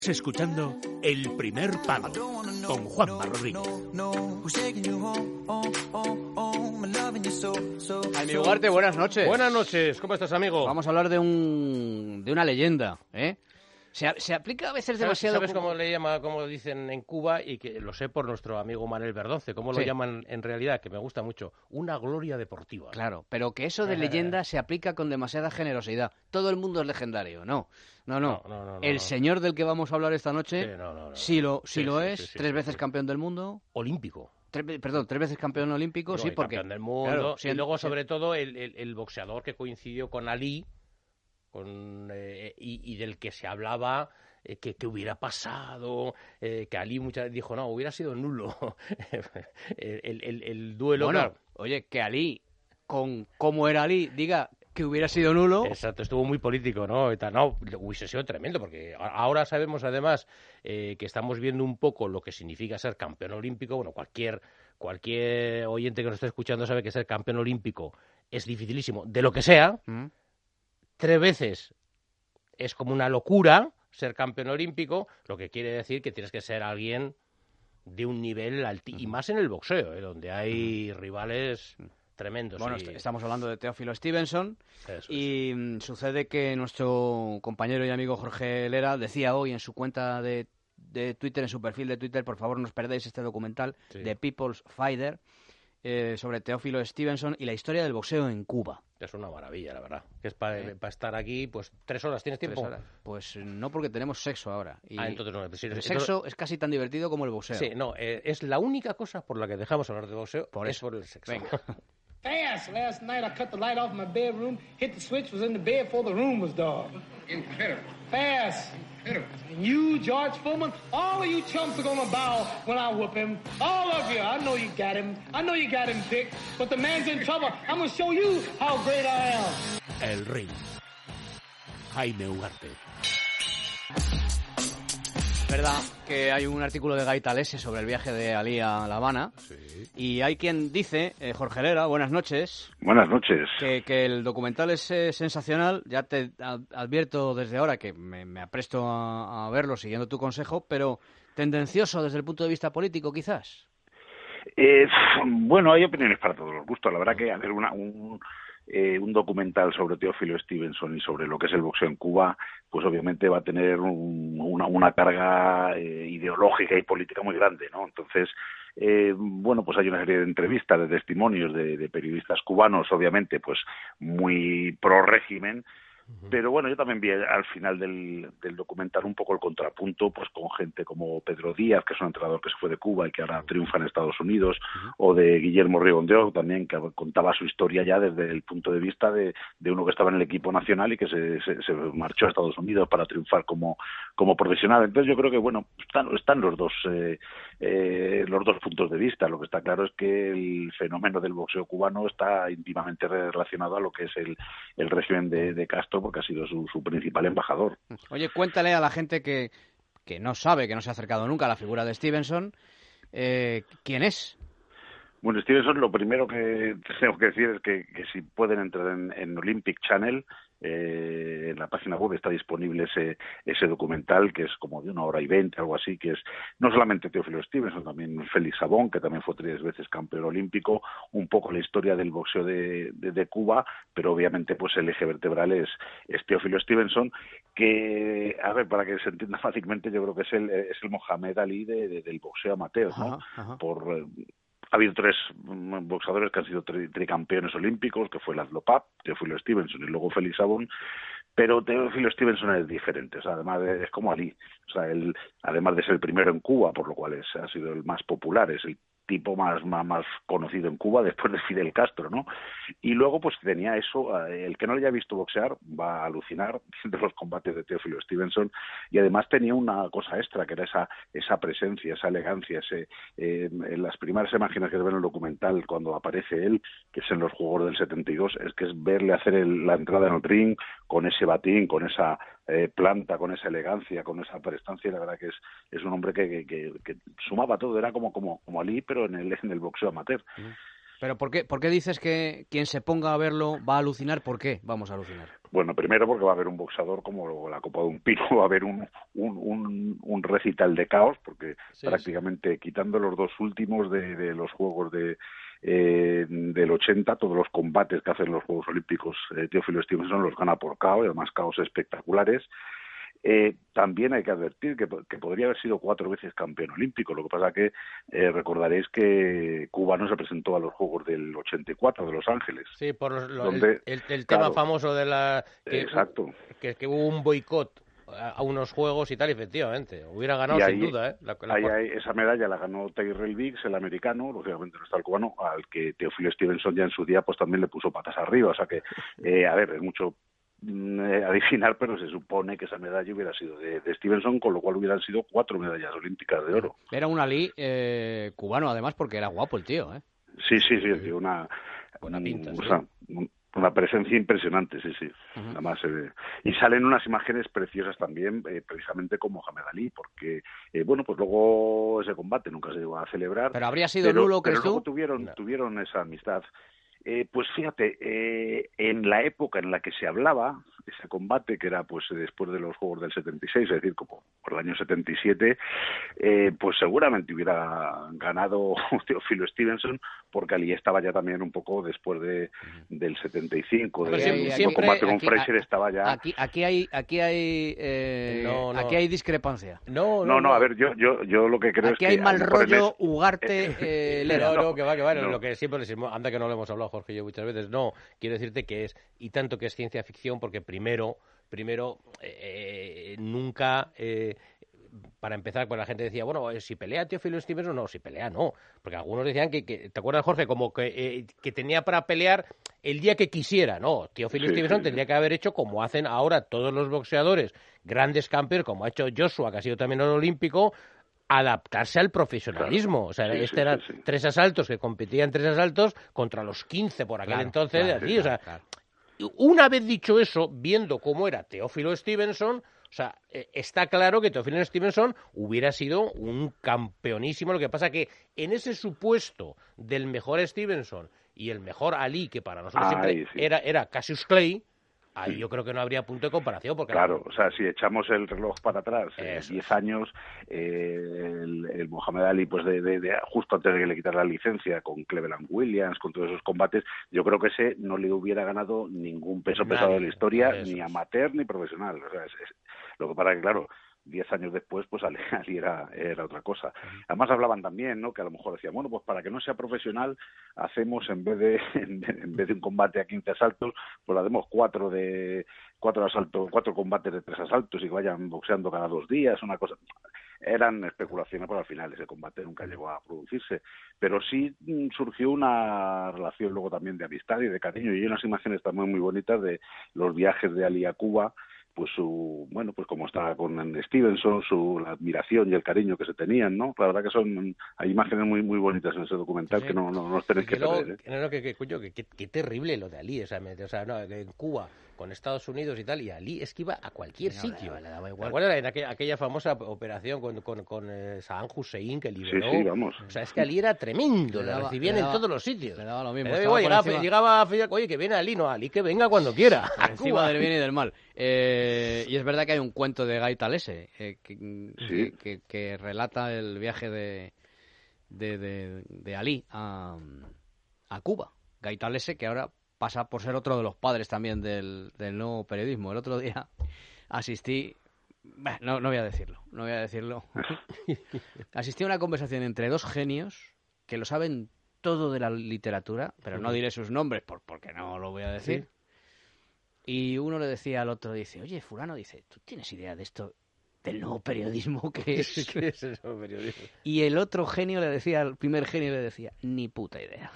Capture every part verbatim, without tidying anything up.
Escuchando El Primer Palo con Juanma Rodríguez. Amigo Ugarte, buenas noches. Buenas noches, ¿cómo estás, amigo? Vamos a hablar de un de una leyenda, ¿eh? Se, se aplica a veces demasiado... ¿Sabes cómo le llama, cómo dicen en Cuba? Y que lo sé por nuestro amigo Manuel Verdonce, cómo lo sí. llaman en realidad, que me gusta mucho, una gloria deportiva. Claro, pero que eso de leyenda se aplica con demasiada generosidad. Todo el mundo es legendario, no. No, no. no, no, no el no. señor del que vamos a hablar esta noche, sí, no, no, no, sí lo, sí sí, lo sí, es, sí, sí, tres sí, veces sí. campeón del mundo. Olímpico. Tres, perdón, tres veces campeón olímpico, No, sí, y porque... campeón del mundo. Claro, y sí, luego, sí. sobre todo, el, el, el boxeador que coincidió con Ali, con, eh, y, y del que se hablaba... Eh, que, que hubiera pasado, eh, que Ali muchas veces dijo, no, hubiera sido nulo el, el, el, el duelo. Bueno, claro. oye, que Ali, con cómo era Ali, diga que hubiera sido nulo... Exacto, estuvo muy político, ¿no? No, hubiese sido tremendo, porque ahora sabemos además eh, que estamos viendo un poco lo que significa ser campeón olímpico. Bueno, cualquier, cualquier oyente que nos esté escuchando sabe que ser campeón olímpico es dificilísimo, de lo que sea. ¿Mm? Tres veces es como una locura ser campeón olímpico, lo que quiere decir que tienes que ser alguien de un nivel altísimo, y más en el boxeo, ¿eh? Donde hay rivales tremendos. Bueno, y... estamos hablando de Teófilo Stevenson. Eso y es. Sucede que nuestro compañero y amigo Jorge Lera decía hoy en su cuenta de, de Twitter, en su perfil de Twitter, por favor no os perdáis este documental Sí. de People's Fighter eh, sobre Teófilo Stevenson y la historia del boxeo en Cuba. Es una maravilla, la verdad. Que es para ¿Eh? estar aquí, pues, tres horas. ¿Tienes tiempo? Tres horas. Pues no, porque tenemos sexo ahora. Y Ah, entonces no. Sí, el entonces... sexo es casi tan divertido como el boxeo. Sí, no, eh, es la única cosa por la que dejamos hablar de boxeo, Por es eso. por el sexo. Venga. Fast. Last night I cut the light off my bedroom, hit the switch, was in the bed before the room was dark. Incredible. Fast. Incredible. And you, George Foreman, all of you chumps are gonna bow when I whoop him. All of you. I know you got him. I know you got him, Dick. But the man's in trouble. I'm gonna show you how great I am. El Ring. Jaime Ugarte. Es verdad que hay un artículo de Gaitalese sobre el viaje de Ali a La Habana. Sí. Y hay quien dice, eh, Jorge Lera, buenas noches. Buenas noches. Que, que el documental es eh, sensacional. Ya te ad- advierto desde ahora que me, me apresto a, a verlo siguiendo tu consejo, pero tendencioso desde el punto de vista político, quizás. Eh, bueno, hay opiniones para todos los gustos. La verdad que hacer una, un, eh, un documental sobre Teófilo Stevenson y sobre lo que es el boxeo en Cuba, pues obviamente va a tener un, una, una carga eh, ideológica y política muy grande, ¿no? Entonces, eh, bueno, pues hay una serie de entrevistas, de testimonios de, de periodistas cubanos, obviamente, pues muy pro régimen. Pero bueno, yo también vi al final del, del documental un poco el contrapunto, pues con gente como Pedro Díaz, que es un entrenador que se fue de Cuba y que ahora triunfa en Estados Unidos, uh-huh. o de Guillermo Rigondeo también, que contaba su historia ya desde el punto de vista de, de uno que estaba en el equipo nacional y que se, se, se marchó a Estados Unidos para triunfar como, como profesional. Entonces yo creo que, bueno, están, están los dos eh, eh, los dos puntos de vista. Lo que está claro es que el fenómeno del boxeo cubano está íntimamente relacionado a lo que es el, el régimen de, de Castro, porque ha sido su, su principal embajador. Oye, cuéntale a la gente que, que no sabe, que no se ha acercado nunca a la figura de Stevenson, eh, ¿quién es? Bueno, Stevenson, lo primero que tengo que decir es que, que si pueden entrar en, en Olympic Channel, eh, en la página web está disponible ese ese documental, que es como de una hora y veinte, algo así, que es no solamente Teófilo Stevenson, también Félix Sabón, que también fue tres veces campeón olímpico, un poco la historia del boxeo de, de, de Cuba, pero obviamente pues el eje vertebral es, es Teófilo Stevenson, que, a ver, para que se entienda fácilmente, yo creo que es el, es el Mohamed Ali de, de, del boxeo amateur, ¿no? Ajá, ajá. Por... Ha habido tres boxeadores que han sido tri- tricampeones olímpicos, que fue Laszlo Papp, Teófilo Stevenson y luego Félix Sabón, pero Teófilo Stevenson es diferente, o sea, además de, es como Ali, o sea, él, además de ser el primero en Cuba, por lo cual es, ha sido el más popular, es el tipo más, más, más conocido en Cuba después de Fidel Castro, ¿no? Y luego pues tenía eso, el que no le haya visto boxear va a alucinar de los combates de Teófilo Stevenson, y además tenía una cosa extra, que era esa esa presencia, esa elegancia, ese eh, en las primeras imágenes que se ven en el documental cuando aparece él, que es en los Juegos del setenta y dos, es que es verle hacer el, la entrada en el ring con ese batín, con esa eh, planta, con esa elegancia, con esa prestancia, y la verdad que es es un hombre que, que, que, que sumaba todo, era como como como Ali, pero en el en el boxeo amateur. ¿Pero por qué, por qué dices que quien se ponga a verlo va a alucinar? ¿Por qué vamos a alucinar? Bueno, primero porque va a haber un boxeador como la Copa de un Pino, va a haber un, un, un, un recital de caos, porque sí, prácticamente sí. quitando los dos últimos de, de los Juegos de eh, del ochenta, todos los combates que hacen los Juegos Olímpicos, eh, Teófilo Stevenson los gana por caos, y además caos espectaculares. Eh, también hay que advertir que, que podría haber sido cuatro veces campeón olímpico. Lo que pasa que eh, recordaréis que Cuba no se presentó a los Juegos del ochenta y cuatro de Los Ángeles. Sí, por los, lo, donde, el, el, el tema claro, famoso de la que, exacto. que, que hubo un boicot a unos Juegos y tal, efectivamente. Hubiera ganado y sin ahí, duda. ¿eh? La, la ahí, ahí, esa medalla la ganó Tyrell Biggs, el americano, lógicamente no está el cubano, al que Teófilo Stevenson ya en su día pues también le puso patas arriba. O sea que, eh, a ver, es mucho Eh, adivinar, pero se supone que esa medalla hubiera sido de, de Stevenson, con lo cual hubieran sido cuatro medallas olímpicas de oro. Era un Ali eh, cubano, además, porque era guapo el tío, ¿eh? Sí, sí, sí, tío, una, Buena pinta, un, sí. o sea, una presencia impresionante, sí, sí. Uh-huh. Además, eh, y salen unas imágenes preciosas también, eh, precisamente con Mohamed Ali, porque, eh, bueno, pues luego ese combate nunca se llegó a celebrar. ¿Pero habría sido pero, nulo, pero crees luego tú? tuvieron, no. tuvieron esa amistad. Eh, pues fíjate, eh, en la época en la que se hablaba, ese combate que era pues después de los Juegos del setenta y seis, es decir, como por el año setenta y siete, eh, pues seguramente hubiera ganado Teófilo Stevenson, porque Ali estaba ya también un poco después de del setenta y cinco, del siempre, siempre, combate con aquí, Fraser, a, estaba ya... Aquí, aquí hay, aquí hay, eh, no, no. aquí hay discrepancia. No, no, no, no, a ver, yo, yo, yo lo que creo aquí es hay que... mal rollo, es... Ugarte, eh, Lera. No, no, que va, que va, no. Lo que siempre decimos, anda que no lo hemos hablado, Jorge y yo muchas veces, no, quiero decirte que es, y tanto que es ciencia ficción, porque primero, primero, eh, nunca... Eh, para empezar, pues la gente decía, bueno, si pelea Teófilo Stevenson, no, si pelea no, porque algunos decían que, que ¿te acuerdas, Jorge? Como que, eh, que tenía para pelear el día que quisiera, no, Teófilo sí, Stevenson sí, tendría que haber hecho como hacen ahora todos los boxeadores, grandes campeones, como ha hecho Joshua, que ha sido también oro olímpico, adaptarse al profesionalismo. Claro. O sea, sí, este sí, eran sí, sí. tres asaltos, que competían tres asaltos contra los quince por aquel Claro, entonces, claro, así, o sea, claro. una vez dicho eso, viendo cómo era Teófilo Stevenson, o sea, eh, está claro que Teófilo Stevenson hubiera sido un campeonísimo. Lo que pasa que en ese supuesto del mejor Stevenson y el mejor Ali, que para nosotros Ay, siempre sí. era, era Cassius Clay, ahí yo creo que no habría punto de comparación. Porque Claro, o sea, si echamos el reloj para atrás, Eso diez es. años, eh, el, el Mohamed Ali, pues de, de, de justo antes de que le quitara la licencia, con Cleveland Williams, con todos esos combates, yo creo que ese no le hubiera ganado ningún peso Nadie, pesado de la historia, eso ni es. amateur ni profesional. O sea, es, es, lo que pasa que, claro, diez años después, pues Ali, Ali era, era otra cosa. Además hablaban también, ¿no?, que a lo mejor decían, bueno, pues para que no sea profesional, hacemos en vez de en vez de un combate a quince asaltos, pues hacemos cuatro de cuatro asaltos, cuatro combates de tres asaltos y que vayan boxeando cada dos días, una cosa. Eran especulaciones, pero al final ese combate nunca llegó a producirse. Pero sí mm, surgió una relación luego también de amistad y de cariño, y hay unas imágenes también muy bonitas de los viajes de Ali a Cuba, pues su, bueno, pues como estaba con Stevenson, su la admiración y el cariño que se tenían, ¿no? La verdad que son, hay imágenes muy muy bonitas en ese documental, sí, sí. que no, no, no os tenéis que, que luego, perder, ¿eh? No, no, que, que, coño, que, que, que terrible lo de Ali, o sea, me, o sea no, en Cuba, con Estados Unidos y tal, y Ali es que iba a cualquier no, sitio. Le, le daba igual. ¿Te acuerdas en aquella, aquella famosa operación con, con, con eh, Saddam Hussein que liberó? Sí, sí, vamos. O sea, es que Ali era tremendo, le, le daba, recibían le daba, en todos los sitios. Le daba lo mismo. Le daba igual, llegaba, encima... llegaba a Fidel, oye, que viene Ali, no, Ali que venga cuando quiera. Encima del bien y del mal. Eh, y es verdad que hay un cuento de Guy Talese eh, que, sí. que, que, que relata el viaje de, de, de, de Ali a, a Cuba. Guy Talese, que ahora pasa por ser otro de los padres también del, del nuevo periodismo. El otro día asistí, bah, no, no voy a decirlo, no voy a decirlo. Asistí a una conversación entre dos genios que lo saben todo de la literatura, pero no diré sus nombres por, porque no lo voy a decir. ¿Sí? Y uno le decía al otro, dice, oye, fulano, dice, ¿tú tienes idea de esto, del nuevo periodismo que es? ¿Qué es el nuevo periodismo? Y el otro genio le decía, el primer genio le decía, ni puta idea.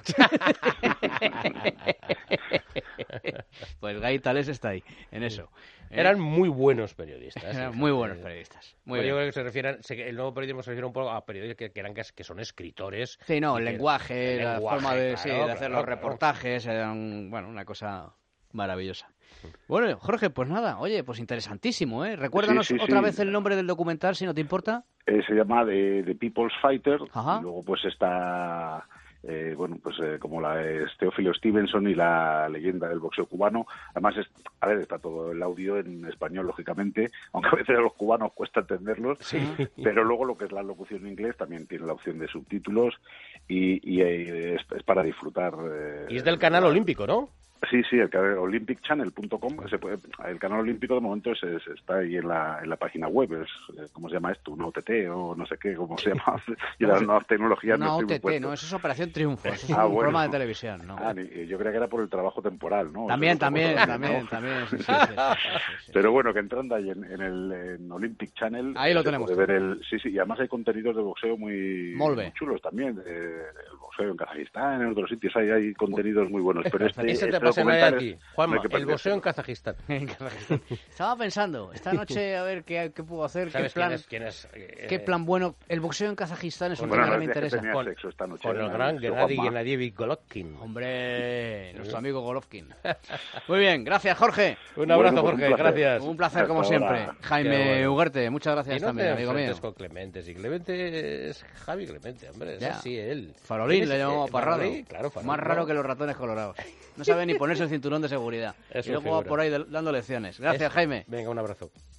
Pues Guy Talese está ahí, en eso. ¿eh? Eran muy buenos periodistas. Eran ¿sí? muy buenos periodistas. Muy bueno, yo creo que se refieren, el nuevo periodismo se refiere un poco a periodistas que, que, eran, que son escritores. Sí, no, el que, lenguaje, el la lenguaje, forma de, claro, sí, de hacer claro, los claro. reportajes, eran, bueno, una cosa maravillosa. Bueno, Jorge, pues nada, oye, pues interesantísimo, ¿eh? Recuérdanos sí, sí, otra sí. vez el nombre del documental, si no te importa. Eh, se llama The, The People's Fighter. Ajá. Y luego pues está Eh, bueno, pues eh, como la es Teófilo Stevenson y la leyenda del boxeo cubano. Además, es, a ver, está todo el audio en español, lógicamente, aunque a veces a los cubanos cuesta entenderlos, sí. Pero luego lo que es la locución en inglés también tiene la opción de subtítulos y, y eh, es, es para disfrutar. Eh, y es del canal la... olímpico, ¿no? Sí, sí, el canal olympic channel punto com, el canal olímpico de momento es, es, está ahí en la, en la página web, es, ¿cómo se llama esto? Una O T T o no sé qué, ¿cómo se llama? Y las nuevas tecnologías una no O T T, no, eso es Operación Triunfo, eso es ah, un bueno. programa de televisión, ¿no? Ah, yo creía que era por el trabajo temporal, ¿no? También, también, también, también, ¿no? también, sí, sí, sí, sí, sí. Pero bueno, que entrando ahí en, en el en Olympic Channel, ahí lo tenemos. Ver el, sí, sí, y además hay contenidos de boxeo muy, muy chulos también, eh, el boxeo en Kazajistán, en otros sitios hay, hay contenidos muy buenos, pero este, Ese este te pasa documental aquí, Juanma, no el boxeo en Kazajistán. Estaba pensando, esta noche a ver qué, qué puedo hacer, qué plan, quién es, quién es, eh, qué plan bueno. El boxeo en Kazajistán es un bueno, tema que no me interesa. Que con, sexo esta noche, con el gran Gennady Gennadievich Golovkin. Hombre, nuestro amigo Golovkin. Muy bien, gracias Jorge. Un abrazo, bueno, Jorge, un gracias. Un placer Hasta como ahora. siempre. Jaime bueno. Ugarte, muchas gracias y no también, te amigo mío. con Clemente, si Clemente es Javi Clemente, hombre, es ya. así él. Farolín le llamamos Parrado. Claro, Farolín, más raro no. que los ratones colorados. No sabe ni ponerse el cinturón de seguridad. Es y luego va por ahí dando lecciones. Gracias, es... Jaime. Venga, un abrazo.